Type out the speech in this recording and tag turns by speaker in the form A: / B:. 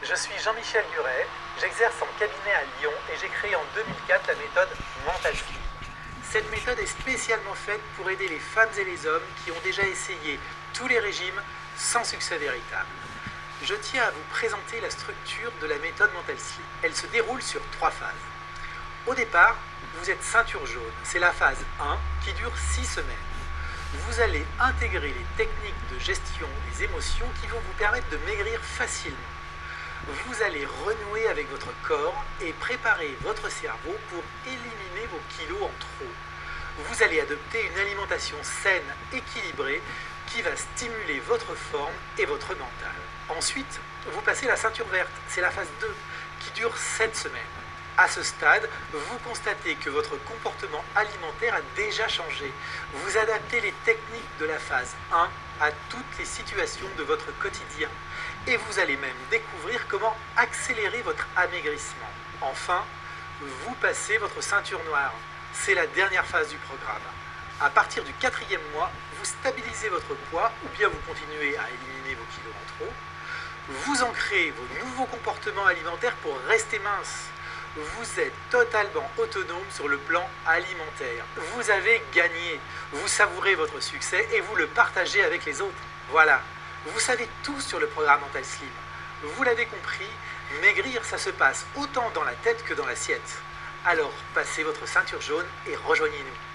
A: Je suis Jean-Michel Duret, j'exerce en cabinet à Lyon et j'ai créé en 2004 la méthode Mental Slim. Cette méthode est spécialement faite pour aider les femmes et les hommes qui ont déjà essayé tous les régimes sans succès véritable. Je tiens à vous présenter la structure de la méthode Mental Slim. Elle se déroule sur 3 phases. Au départ, vous êtes ceinture jaune. C'est la phase 1 qui dure 6 semaines. Vous allez intégrer les techniques de gestion des émotions qui vont vous permettre de maigrir facilement. Vous allez renouer avec votre corps et préparer votre cerveau pour éliminer vos kilos en trop. Vous allez adopter une alimentation saine, équilibrée, qui va stimuler votre forme et votre mental. Ensuite, vous passez la ceinture verte, c'est la phase 2, qui dure 7 semaines. À ce stade, vous constatez que votre comportement alimentaire a déjà changé. Vous adaptez les techniques de la phase 1 à toutes les situations de votre quotidien. Et vous allez même découvrir comment accélérer votre amaigrissement. Enfin, vous passez votre ceinture noire. C'est la dernière phase du programme. À partir du 4e mois, vous stabilisez votre poids ou bien vous continuez à éliminer vos kilos en trop. Vous ancrez vos nouveaux comportements alimentaires pour rester mince. Vous êtes totalement autonome sur le plan alimentaire. Vous avez gagné. Vous savourez votre succès et vous le partagez avec les autres. Voilà. Vous savez tout sur le programme Mental Slim. Vous l'avez compris, maigrir, ça se passe autant dans la tête que dans l'assiette. Alors, passez votre ceinture jaune et rejoignez-nous.